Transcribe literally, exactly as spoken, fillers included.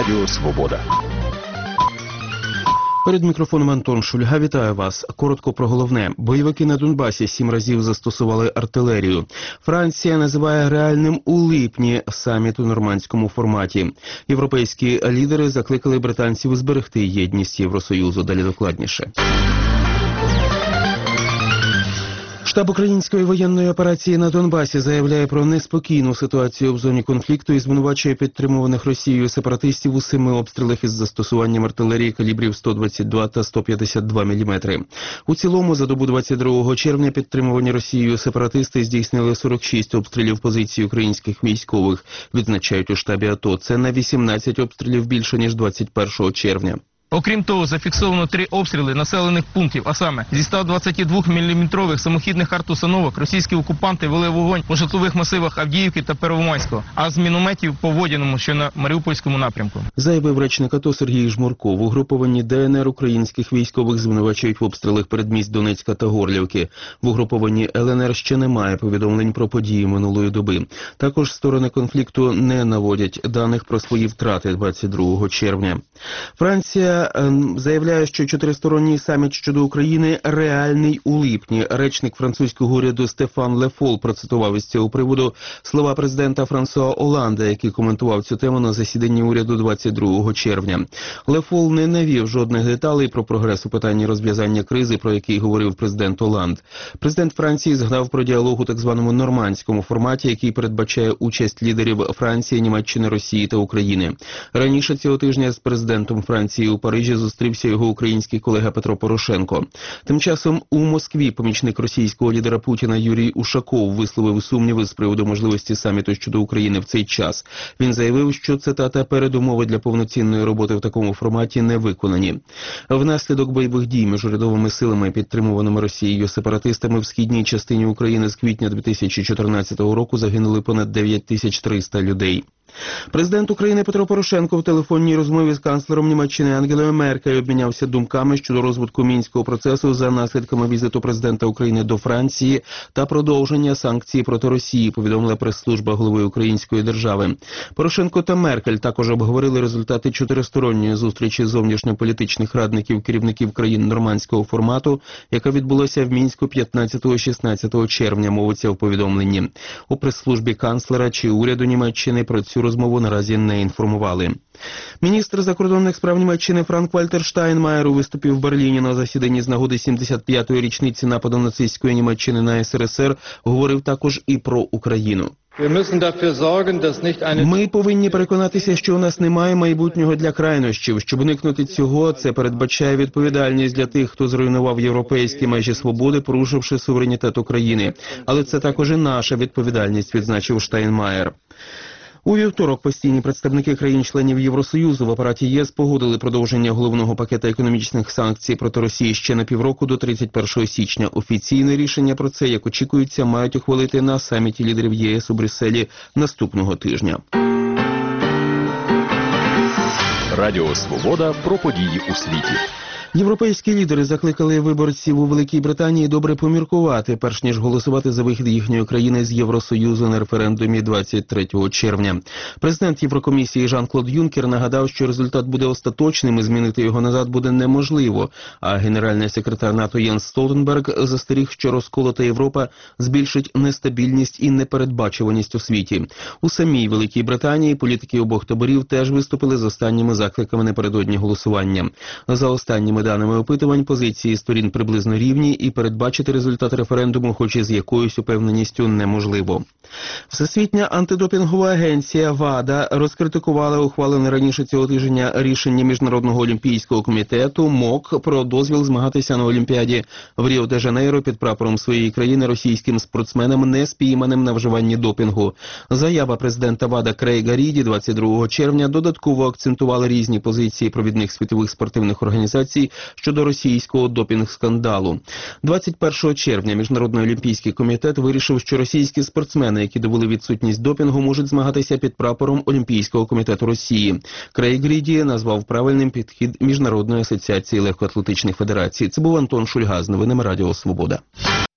Радіо Свобода. Перед мікрофоном Антон Шульга. Вітаю вас. Коротко про головне. Бойовики на Донбасі сім разів застосували артилерію. Франція називає реальним у липні саміт у нормандському форматі. Європейські лідери закликали британців зберегти єдність Євросоюзу. Далі докладніше. Штаб української воєнної операції на Донбасі заявляє про неспокійну ситуацію в зоні конфлікту і звинувачує підтримуваних Росією сепаратистів у семи обстрілах із застосуванням артилерії калібрів сто двадцять два та сто п'ятдесят два міліметри. У цілому, за добу двадцять другого червня підтримувані Росією сепаратисти здійснили сорок шість обстрілів позицій українських військових, відзначають у штабі АТО. Це на вісімнадцять обстрілів більше, ніж двадцять першого червня. Окрім того, зафіксовано три обстріли населених пунктів, а саме зі ста двадцяти двох міліметрових самохідних артустановок російські окупанти вели вогонь по житлових масивах Авдіївки та Первомайського, а з мінометів по Водяному, що на Маріупольському напрямку. Заявив речник АТО Сергій Жмурко. В угрупованні ДНР українських військових звинувачують в обстрілах передмість Донецька та Горлівки. В угрупованні ЛНР ще немає повідомлень про події минулої доби. Також сторони конфлікту не наводять даних про свої втрати двадцять другого червня. Франція заявляє, що чотиристоронній саміт щодо України реальний у липні. Речник французького уряду Стефан Ле Фол процитував із цього приводу слова президента Франсуа Оланда, який коментував цю тему на засіданні уряду двадцять другого червня. Ле Фол не навів жодних деталей про прогрес у питанні розв'язання кризи, про який говорив президент Оланд. Президент Франції згадав про діалог у так званому нормандському форматі, який передбачає участь лідерів Франції, Німеччини, Росії та України. Раніше цього тижня з президентом Франції у Парижі зустрівся його український колега Петро Порошенко. Тим часом у Москві помічник російського лідера Путіна Юрій Ушаков висловив сумніви з приводу можливості саміту щодо України в цей час. Він заявив, що, цитата, передумови для повноцінної роботи в такому форматі не виконані. Внаслідок бойових дій між урядовими силами, підтримуваними Росією сепаратистами в східній частині України з квітня дві тисячі чотирнадцятого року загинули понад дев'ять тисяч триста людей. Президент України Петро Порошенко в телефонній розмові з канцлером Німеччини Ангелою Меркель обмінявся думками щодо розвитку мінського процесу за наслідками візиту президента України до Франції та продовження санкцій проти Росії, повідомила прес-служба голови української держави. Порошенко та Меркель також обговорили результати чотиристоронньої зустрічі зовнішньополітичних радників керівників країн нормандського формату, яка відбулася в Мінську п'ятнадцятого-шістнадцятого червня, мовиться в повідомленні. У прес-службі канцлера чи уряду Німеччини про цю розмову наразі не інформували. Міністр закордонних справ Німеччини Франк-Вальтер Штайнмаєр у виступі в Берліні на засіданні з нагоди сімдесят п'ятої річниці нападу нацистської Німеччини на ес ер ес ер говорив також і про Україну. Ми повинні переконатися, що у нас немає майбутнього для крайнощів. Щоб уникнути цього, це передбачає відповідальність для тих, хто зруйнував європейські межі свободи, порушивши суверенітет України. Але це також і наша відповідальність, відзначив Штайнмаєр. У вівторок постійні представники країн-членів Євросоюзу в апараті ЄС погодили продовження головного пакета економічних санкцій проти Росії ще на півроку до тридцять першого січня. Офіційне рішення про це, як очікується, мають ухвалити на саміті лідерів ЄС у Брюсселі наступного тижня. Радіо Свобода про події у світі. Європейські лідери закликали виборців у Великій Британії добре поміркувати, перш ніж голосувати за вихід їхньої країни з Євросоюзу на референдумі двадцять третього червня. Президент Єврокомісії Жан-Клод Юнкер нагадав, що результат буде остаточним і змінити його назад буде неможливо, а генеральний секретар НАТО Єнс Столтенберг застеріг, що розколота Європа збільшить нестабільність і непередбачуваність у світі. У самій Великій Британії політики обох таборів теж виступили з останніми закликами напередодні голосування. За останніми даними опитувань, позиції сторін приблизно рівні і передбачити результат референдуму хоч і з якоюсь упевненістю неможливо. Всесвітня антидопінгова агенція ВАДА розкритикувала ухвалене раніше цього тижня рішення Міжнародного олімпійського комітету МОК про дозвіл змагатися на Олімпіаді в Ріо-де-Жанейро під прапором своєї країни російським спортсменам, не спійманим на вживанні допінгу. Заява президента ВАДА Крейга Ріді двадцять другого червня додатково акцентувала різні позиції провідних світових спортивних організацій щодо російського допінг-скандалу. двадцять першого червня Міжнародний олімпійський комітет вирішив, що російські спортсмени, які довели відсутність допінгу, можуть змагатися під прапором Олімпійського комітету Росії. Крейг Ріді назвав правильним підхід Міжнародної асоціації легкоатлетичних федерацій. Це був Антон Шульга з новинами Радіо Свобода.